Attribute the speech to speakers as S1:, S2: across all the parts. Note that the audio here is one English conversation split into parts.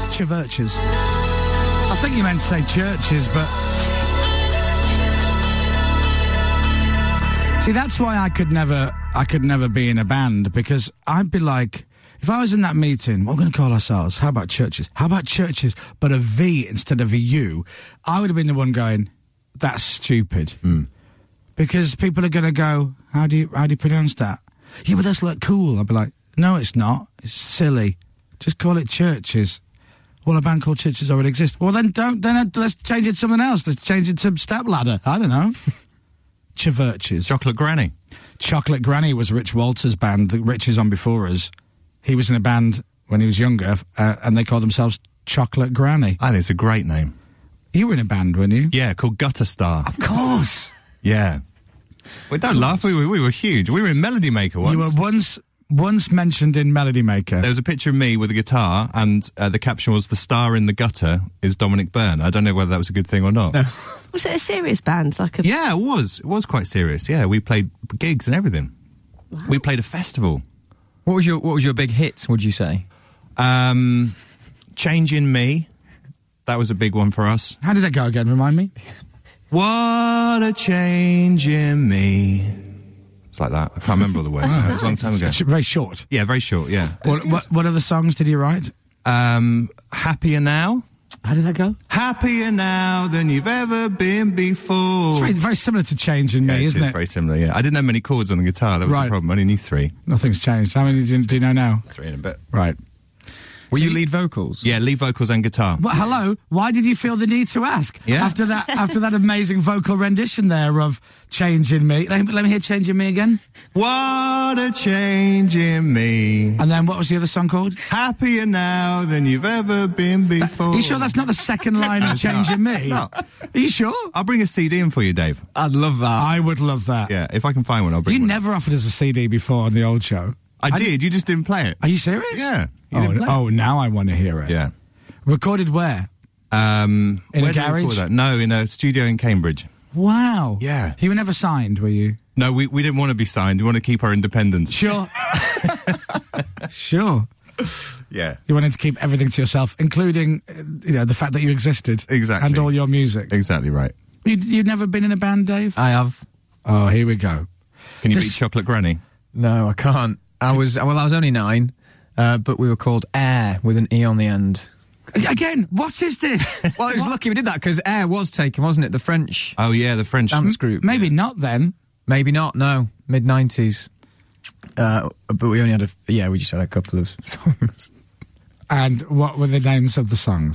S1: Churches. I think you meant to say churches, but... See, that's why I could never be in a band, because I'd be like, if I was in that meeting, what are we going to call ourselves? How about churches? How about churches, but a V instead of a U? I would have been the one going, that's stupid. Because people are going to go, how do you pronounce that? Yeah, but that's like cool. I'd be like, no, it's not. It's silly. Just call it churches. Well, a band called Churches already exists. Well, then let's change it to something else. Let's change it to Stepladder. I don't know. Churches.
S2: Chocolate Granny.
S1: Chocolate Granny was Rich Walters' band. Rich is on before us. He was in a band when he was younger, and they called themselves Chocolate Granny.
S2: I think it's a great name.
S1: You were in a band, weren't you?
S2: Yeah, called Gutter Star.
S1: Of course.
S2: Yeah. Well, don't laugh. We were huge. We were in Melody Maker once.
S1: You were once mentioned in Melody Maker.
S2: There was a picture of me with a guitar, and the caption was, "The star in the gutter is Dominic Byrne." I don't know whether that was a good thing or not.
S3: No. Was it a serious band?
S2: Yeah, it was. It was quite serious. Yeah, we played gigs and everything. Wow. We played a festival.
S4: What was your big hit, would you say?
S2: Changing Me. That was a big one for us.
S1: How did that go again? Remind me.
S2: What a change in me. It's like that. I can't remember all the words. It was a long time ago.
S1: Very short.
S2: Yeah, very short, yeah.
S1: What other songs did you write?
S2: Happier Now.
S1: How did that go?
S2: Happier now than you've ever been before.
S1: It's very, very similar to Changing Me, isn't it?
S2: It's very similar, yeah. I didn't have many chords on the guitar. That was the problem. I only knew 3.
S1: Nothing's changed. How many do you know now?
S2: 3 in a bit.
S1: Right.
S4: Were you lead vocals?
S2: Yeah, lead vocals and guitar.
S1: Well, hello. Why did you feel the need to ask?
S2: Yeah.
S1: After that amazing vocal rendition there of Changing Me. Let me hear Changing Me again.
S2: What a change in me.
S1: And then what was the other song called?
S2: Happier now than you've ever been before.
S1: Are you sure that's not the second line of Changing Me?
S2: It's not.
S1: Are you sure?
S2: I'll bring a CD in for you, Dave.
S4: I'd love that.
S1: I would love that.
S2: Yeah, if I can find one, I'll bring one.
S1: You never offered us a CD before on the old show.
S2: I did, you just didn't play it.
S1: Are you serious?
S2: Yeah.
S1: Now I want to hear it.
S2: Yeah.
S1: Recorded where?
S2: In
S1: a garage?
S2: No, in a studio in Cambridge.
S1: Wow.
S2: Yeah.
S1: You were never signed, were you?
S2: No, we didn't want to be signed. We want to keep our independence.
S1: Sure. Sure.
S2: Yeah.
S1: You wanted to keep everything to yourself, including, the fact that you existed.
S2: Exactly.
S1: And all your music.
S2: Exactly right.
S1: You've never been in a band, Dave?
S4: I have.
S1: Oh, here we go.
S2: Can you beat Chocolate Granny?
S4: No, I can't. I was only 9, but we were called Air with an E on the end.
S1: Again, what is this?
S4: Well, it was lucky we did that because Air was taken, wasn't it? The French.
S2: Oh yeah, the French
S4: dance group.
S1: Maybe not then.
S4: Maybe not. No, mid-90s. But we only had we just had a couple of songs.
S1: And what were the names of the songs?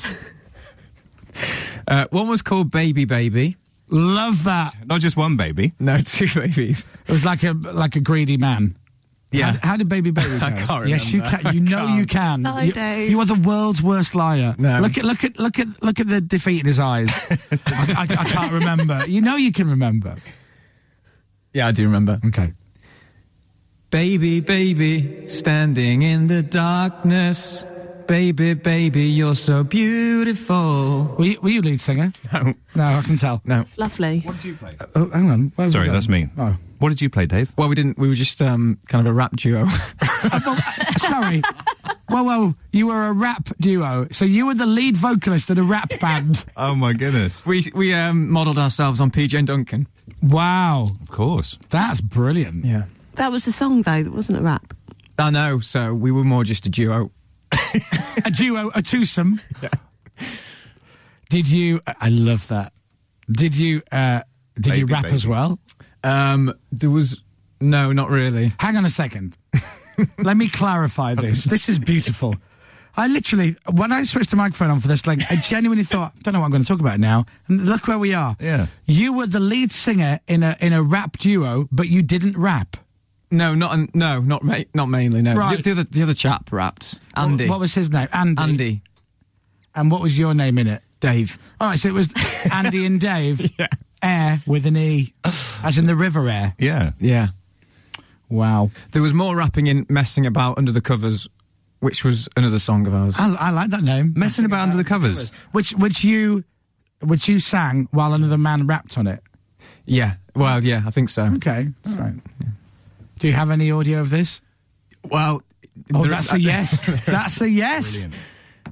S4: One was called Baby Baby.
S1: Love that.
S2: Not just one baby.
S4: No, 2 babies.
S1: It was like a greedy man.
S4: Yeah.
S1: How did Baby Baby go?
S4: I can't remember.
S1: Yes, you can. You know you can.
S3: No, Dave.
S1: You are the world's worst liar.
S4: No.
S1: Look at the defeat in his eyes. I can't remember. You know you can remember.
S4: Yeah, I do remember.
S1: Okay.
S4: Baby, baby, standing in the darkness. Baby, baby, you're so beautiful.
S1: Were you lead singer?
S4: No.
S1: No, I can tell.
S4: No.
S3: Lovely.
S2: What did you play?
S1: Oh, hang on. Where's
S2: Sorry,
S1: it
S2: that's me.
S1: Oh.
S2: What did you play, Dave?
S4: Well, we didn't. We were just kind of a rap duo.
S1: Sorry. Well, you were a rap duo. So you were the lead vocalist in a rap band.
S2: Oh, my goodness.
S4: We modelled ourselves on PJ Duncan.
S1: Wow.
S2: Of course.
S1: That's brilliant.
S4: Yeah.
S3: That was a song, though. That wasn't a rap.
S4: I know. So we were more just a duo.
S1: A duo, a twosome.
S4: Yeah.
S1: Did you... I love that. Did you rap as well?
S4: There was... No, not really.
S1: Hang on a second. Let me clarify this. This is beautiful. I literally, when I switched the microphone on for this, I genuinely thought, I don't know what I'm going to talk about now. And look where we are.
S2: Yeah.
S1: You were the lead singer in a rap duo, but you didn't rap.
S4: No, not mainly. No,
S1: Right.
S4: The other chap rapped. Andy.
S1: What was his name?
S4: Andy.
S1: And what was your name in it?
S4: Dave.
S1: All right, so it was Andy and Dave.
S4: Yeah.
S1: Air with an E, as in the River Air.
S2: Yeah.
S4: Yeah.
S1: Wow.
S4: There was more rapping in Messing About Under the Covers, which was another song of ours.
S1: I like that name.
S2: Messing About Under the Covers.
S1: Which you sang while another man rapped on it.
S4: Yeah. Well, yeah, I think so.
S1: Okay. All right. Yeah. Do you have any audio of this?
S4: Well...
S1: Oh, that's a yes. That's a yes.
S2: Brilliant.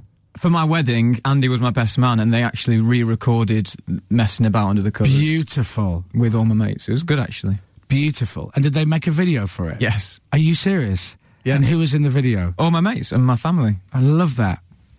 S4: For my wedding, Andy was my best man, and they actually re-recorded Messing About Under the Covers
S1: Beautiful.
S4: with all my mates. It was good, actually.
S1: Beautiful. And did they make a video for it?
S4: Yes.
S1: Are you serious?
S4: Yeah.
S1: And who was in the video?
S4: All my mates and my family.
S1: I love that.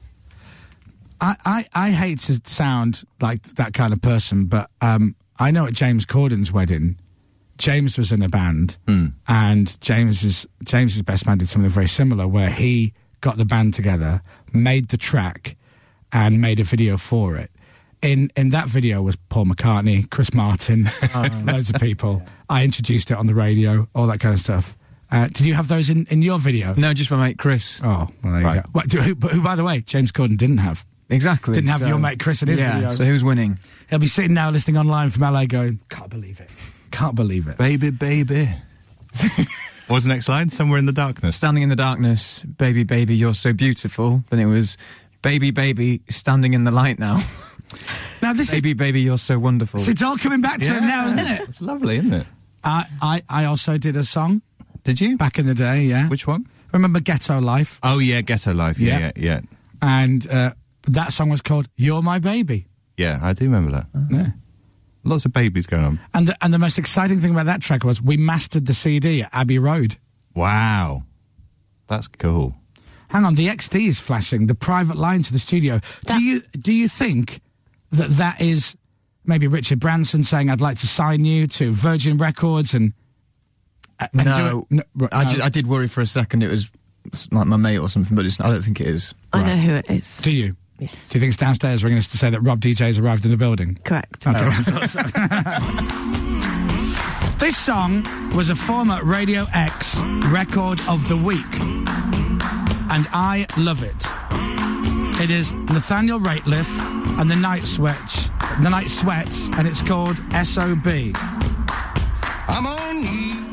S1: I hate to sound like that kind of person, but I know at James Corden's wedding, James was in a band, and James's best man did something very similar, where he got the band together, made the track, and made a video for it. In that video was Paul McCartney, Chris Martin, loads of people. I introduced it on the radio, all that kind of stuff. Did you have those in your video?
S4: No, just my mate Chris.
S1: Oh, well, there you go. What, who, by the way, James Corden didn't have.
S4: Exactly.
S1: Didn't have
S4: so-
S1: your mate Chris in his video.
S4: So who's winning?
S1: He'll be sitting now listening online from LA going, can't believe it. Can't believe it.
S2: Baby, baby. What was the next line? Somewhere in the darkness.
S4: Standing in the darkness, baby, baby, you're so beautiful. Then it was, baby, baby, standing in the light now.
S1: Now this
S4: Baby, baby, you're so wonderful.
S1: is... It's all coming back to him now, isn't it?
S2: It's lovely, isn't it?
S1: I also did a song
S2: Did you?
S1: back in the day, yeah.
S2: Which one?
S1: Remember Ghetto Life?
S2: Oh, yeah, Ghetto Life.
S1: Yeah.
S2: Yeah.
S1: And that song was called You're My Baby.
S2: Yeah, I do remember that.
S1: Yeah.
S2: Lots of babies going on.
S1: And the most exciting thing about that track was we mastered the CD at Abbey Road.
S2: Wow. That's cool.
S1: Hang on, the XD is flashing, the private line to the studio. Do you think that is maybe Richard Branson saying, I'd like to sign you to Virgin Records and
S4: No,
S1: do it? No.
S4: I did worry for a second it was like my mate or something, but I don't think it is.
S3: I know who it is.
S1: Do you?
S3: Yes.
S1: Do you think it's downstairs ringing us to say that Rob DJ's arrived in the building?
S3: Correct.
S1: Okay. This song was a former Radio X Record of the Week, and I love it. It is Nathaniel Rateliff and the Night Sweats, and it's called SOB.
S5: I'm on you.